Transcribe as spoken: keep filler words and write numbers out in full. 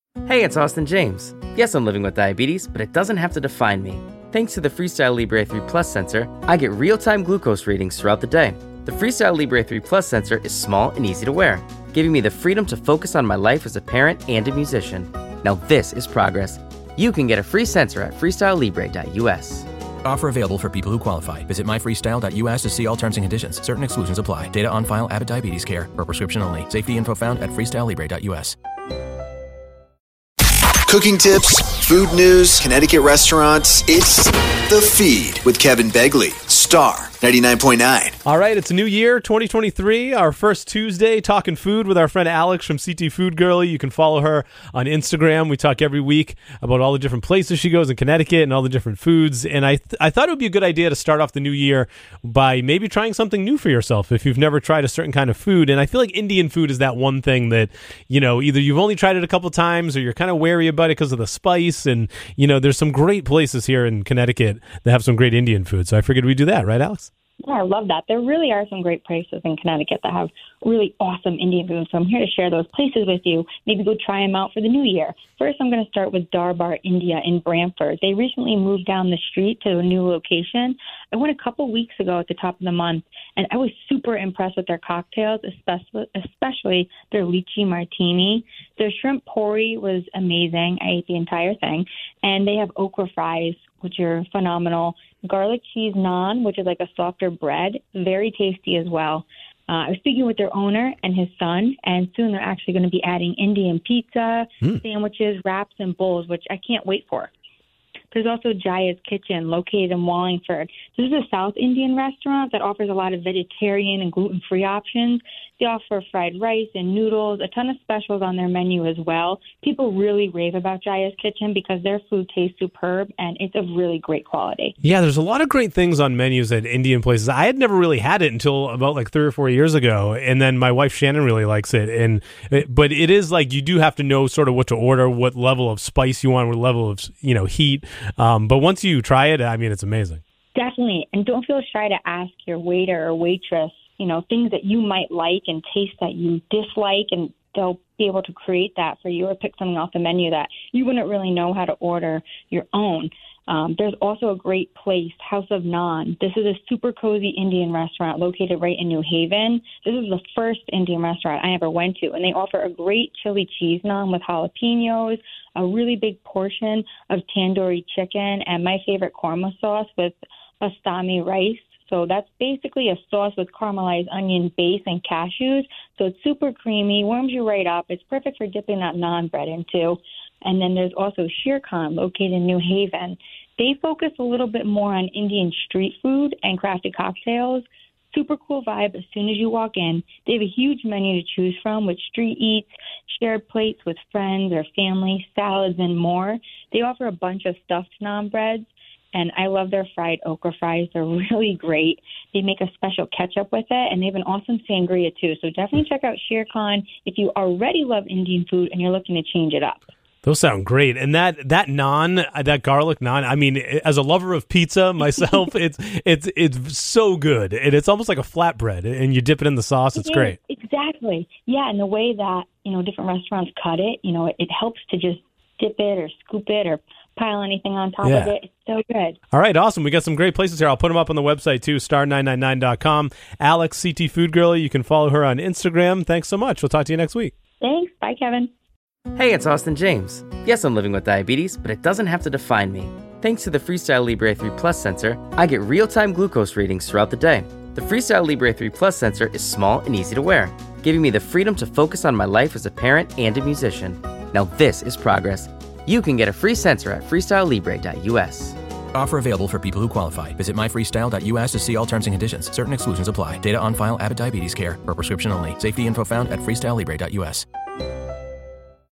Hey, it's Austin James. Yes, I'm living with diabetes, but it doesn't have to define me. Thanks to the Freestyle Libre three Plus sensor, I get real-time glucose readings throughout the day. The Freestyle Libre three Plus sensor is small and easy to wear, giving me the freedom to focus on my life as a parent and a musician. Now this is progress. You can get a free sensor at freestyle libre dot u s. Offer available for people who qualify. Visit my freestyle dot u s to see all terms and conditions. Certain exclusions apply. Data on file. Abbott Diabetes Care. For prescription only. Safety info found at freestyle libre dot u s. Cooking tips, food news, Connecticut restaurants. It's The Feed with Kevin Begley. Star ninety-nine point nine. All right, it's a new year, twenty twenty-three, our first Tuesday, talking food with our friend Alex from C T Food Girly. You can follow her on Instagram. We talk every week about all the different places she goes in Connecticut and all the different foods. And I th- I thought it would be a good idea to start off the new year by maybe trying something new for yourself if you've never tried a certain kind of food. And I feel like Indian food is that one thing that, you know, either you've only tried it a couple times or you're kind of wary about it because of the spice. And, you know, there's some great places here in Connecticut that have some great Indian food. So I figured we'd do that, right, Alex? Yeah, I love that. There really are some great places in Connecticut that have really awesome Indian food. So I'm here to share those places with you. Maybe go try them out for the new year. First, I'm going to start with Darbar India in Brantford. They recently moved down the street to a new location. I went a couple weeks ago at the top of the month, and I was super impressed with their cocktails, especially, especially their lychee martini. Their shrimp pori was amazing. I ate the entire thing. And they have okra fries, which are phenomenal. Garlic cheese naan, which is like a softer bread, very tasty as well. Uh, I was speaking with their owner and his son, and soon they're actually going to be adding Indian pizza, mm. sandwiches, wraps, and bowls, which I can't wait for. There's also Jaya's Kitchen, located in Wallingford. This is a South Indian restaurant that offers a lot of vegetarian and gluten-free options. They offer fried rice and noodles, a ton of specials on their menu as well. People really rave about Jaya's Kitchen because their food tastes superb, and it's of really great quality. Yeah, there's a lot of great things on menus at Indian places. I had never really had it until about like three or four years ago, and then my wife Shannon really likes it. And but it is like you do have to know sort of what to order, what level of spice you want, what level of, you know, heat. Um, but once you try it, I mean, it's amazing. Definitely. And don't feel shy to ask your waiter or waitress, you know, things that you might like and taste that you dislike, and they'll be able to create that for you or pick something off the menu that you wouldn't really know how to order your own. Um, there's also a great place, House of Naan. This is a super cozy Indian restaurant located right in New Haven. This is the first Indian restaurant I ever went to, and they offer a great chili cheese naan with jalapenos, a really big portion of tandoori chicken, and my favorite korma sauce with bastami rice. So that's basically a sauce with caramelized onion base and cashews. So it's super creamy, warms you right up. It's perfect for dipping that naan bread into. And then there's also Shere Khan, located in New Haven. They focus a little bit more on Indian street food and crafted cocktails. Super cool vibe as soon as you walk in. They have a huge menu to choose from with street eats, shared plates with friends or family, salads, and more. They offer a bunch of stuffed naan breads, and I love their fried okra fries. They're really great. They make a special ketchup with it, and they have an awesome sangria too. So definitely check out Shere Khan if you already love Indian food and you're looking to change it up. Those sound great. And that that naan, that garlic naan, I mean, as a lover of pizza myself, it's it's it's so good. And it's almost like a flatbread, and you dip it in the sauce. It's it great. Exactly. Yeah, and the way that, you know, different restaurants cut it, you know, it, it helps to just dip it or scoop it or pile anything on top yeah. of it. It's so good. All right, awesome. We got some great places here. I'll put them up on the website too, star nine nine nine dot com. Alex, C T Food Girly. You can follow her on Instagram. Thanks so much. We'll talk to you next week. Thanks. Bye, Kevin. Hey, it's Austin James. Yes, I'm living with diabetes, but it doesn't have to define me. Thanks to the Freestyle Libre three Plus sensor, I get real-time glucose readings throughout the day. The Freestyle Libre three Plus sensor is small and easy to wear, giving me the freedom to focus on my life as a parent and a musician. Now this is progress. You can get a free sensor at freestyle libre dot u s. Offer available for people who qualify. Visit my freestyle dot u s to see all terms and conditions. Certain exclusions apply. Data on file. Abbott Diabetes Care. For prescription only. Safety info found at freestyle libre dot u s.